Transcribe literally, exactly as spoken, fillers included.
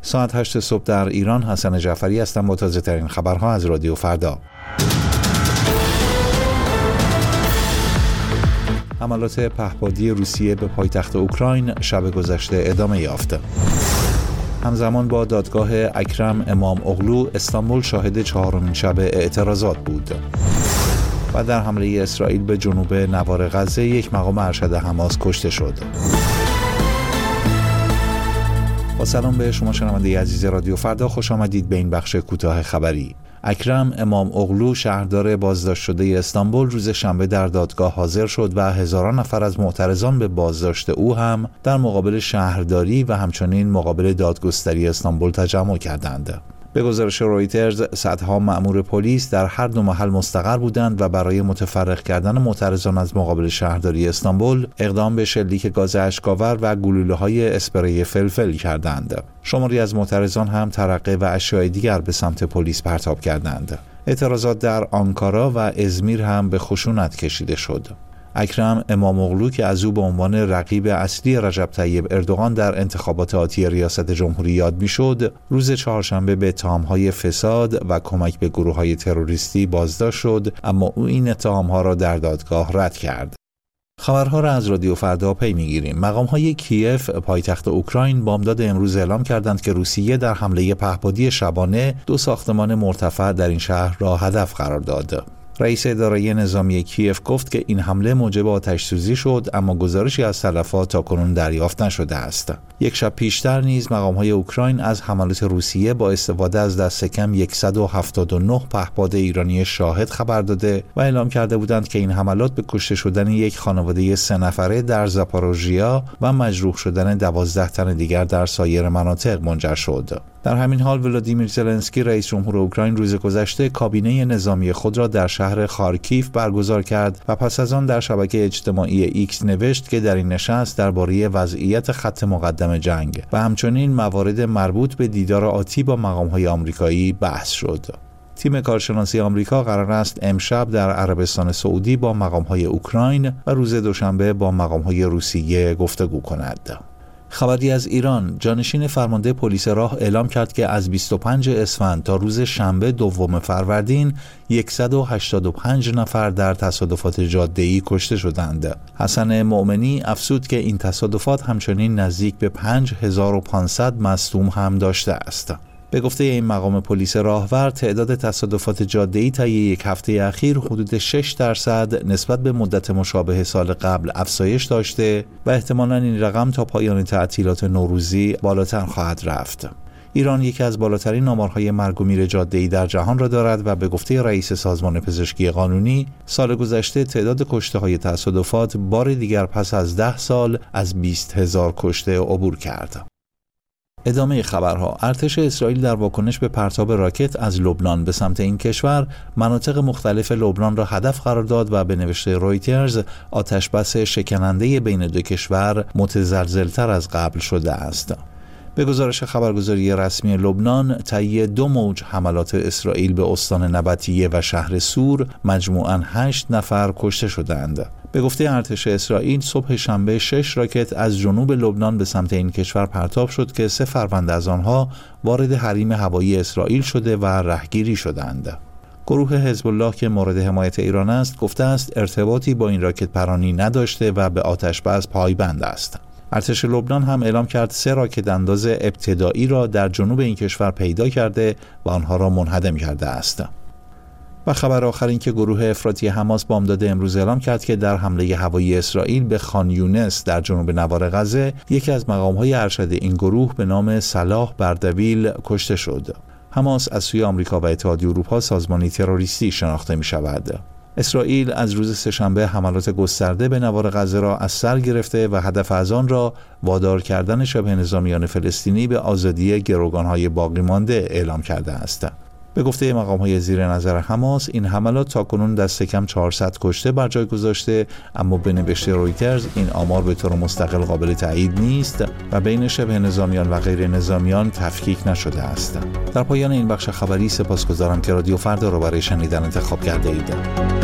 ساعت هشت صبح در ایران. حسن جعفری هستم با تازه ترین خبرها از رادیو فردا. حملات پهپادی روسیه به پایتخت اوکراین شب گذشته ادامه یافت. همزمان با دادگاه اکرم امام اغلو، استانبول شاهد چهارمین شب اعتراضات بود. و در حمله اسرائیل به جنوب نوار غزه یک مقام ارشد حماس کشته شد. با سلام به شما شنونده عزیز رادیو فردا، خوش آمدید به این بخش کوتاه خبری. اکرم امام اغلو، شهردار بازداشت شده استانبول، روز شنبه در دادگاه حاضر شد و هزاران نفر از معترضان به بازداشت او هم در مقابل شهرداری و همچنین مقابل دادگستری استانبول تجمع کردند. به گزارش رویترز، صدها مأمور پلیس در هر دو محل مستقر بودند و برای متفرق کردن معترضان از مقابل شهرداری استانبول اقدام به شلیک گاز اشک‌آور و گلوله‌های اسپری فلفل کردند. شماری از معترضان هم ترقه و اشیاء دیگر به سمت پلیس پرتاب کردند. اعتراضات در آنکارا و ازمیر هم به خشونت کشیده شد. اکرم امام اغلو که از او به عنوان رقیب اصلی رجب طیب اردوغان در انتخابات آتی ریاست جمهوری یاد میشد، روز چهارشنبه به اتهام‌های فساد و کمک به گروه‌های تروریستی بازداشت شد، اما او این اتهام‌ها را در دادگاه رد کرد. خبرها را از رادیو فردا پی می‌گیریم. مقام‌های کیف، پایتخت اوکراین، بامداد امروز اعلام کردند که روسیه در حمله پهپادی شبانه دو ساختمان مرتفع در این شهر را هدف قرار داد. رئیس اداره نظامی کیف گفت که این حمله موجب آتش‌سوزی شد، اما گزارشی از تلفات تاکنون دریافت نشده است. یک شب پیشتر نیز مقام‌های اوکراین از حملات روسیه با استفاده از دست کم صد و هفتاد و نه پهپاد ایرانی شاهد خبر داده و اعلام کرده بودند که این حملات به کشته شدن یک خانواده سه نفره در زاپاروژیا و مجروح شدن دوازده تن دیگر در سایر مناطق منجر شد. در همین حال ولادیمیر زلنسکی، رئیس جمهور اوکراین، روز گذشته کابینه نظامی خود را در شهر خارکیف برگزار کرد و پس از آن در شبکه اجتماعی ایکس نوشت که در این نشست درباره وضعیت خط مقدم جنگ و همچنین موارد مربوط به دیدار آتی با مقام‌های آمریکایی بحث شد. تیم کارشناسی آمریکا قرار است امشب در عربستان سعودی با مقام‌های اوکراین و روز دوشنبه با مقام‌های روسیه گفتگو کند. خبری از ایران، جانشین فرمانده پلیس راه اعلام کرد که از بیست و پنجم اسفند تا روز شنبه دوم فروردین صد و هشتاد و پنج نفر در تصادفات جاده‌ای کشته شدند. حسن مؤمنی افزود که این تصادفات همچنین نزدیک به پنج هزار و پانصد مصدوم هم داشته است. به گفته این مقام پلیس راهور، تعداد تصادفات جاده‌ای طی یک هفته اخیر حدود شش درصد نسبت به مدت مشابه سال قبل افزایش داشته و احتمالاً این رقم تا پایان تعطیلات نوروزی بالاتر خواهد رفت. ایران یکی از بالاترین آمارهای مرگ و میر جاده‌ای در جهان را دارد و به گفته رئیس سازمان پزشکی قانونی، سال گذشته تعداد کشته‌های تصادفات بار دیگر پس از ده سال از بیست هزار کشته عبور کرد. ادامه خبرها. ارتش اسرائیل در واکنش به پرتاب راکت از لبنان به سمت این کشور، مناطق مختلف لبنان را هدف قرار داد و به نوشته رویترز آتشبس شکننده بین دو کشور متزلزل‌تر از قبل شده است. به گزارش خبرگزاری رسمی لبنان، طی دو موج حملات اسرائیل به استان نبطیه و شهر سور مجموعاً هشت نفر کشته شدند. به گفته ارتش اسرائیل، صبح شنبه شش راکت از جنوب لبنان به سمت این کشور پرتاب شد که سه فرمانده از آنها وارد حریم هوایی اسرائیل شده و رهگیری شدند. گروه حزب الله که مورد حمایت ایران است، گفته است ارتباطی با این راکت پرانی نداشته و به آتش‌بس پایبند است. ارتش لبنان هم اعلام کرد سه راکت انداز ابتدایی را در جنوب این کشور پیدا کرده و آنها را منهدم کرده است. و خبر آخر این که گروه افراطی حماس بامداد امروز اعلام کرد که در حمله هوایی اسرائیل به خان یونس در جنوب نوار غزه، یکی از مقام‌های ارشد این گروه به نام صلاح بردویل کشته شد. حماس از سوی آمریکا و اتحادیه اروپا سازمانی تروریستی شناخته می شود. اسرائیل از روز سه‌شنبه حملات گسترده به نوار غزه را از سر گرفته و هدف از آن را وادار کردن شبه نظامیان فلسطینی به آزادی گروگان‌های باقی مانده اعلام کرده است. به گفته مقام‌های زیر نظر حماس، این حملات تاکنون دست کم چهارصد کشته بر جای گذاشته، اما به نوشته رویترز این آمار به طور مستقل قابل تایید نیست و بین شبه نظامیان و غیر نظامیان تفکیک نشده است. در پایان این بخش خبری سپاسگزارم که رادیو فردا را برای شنیدن انتخاب کرده اید.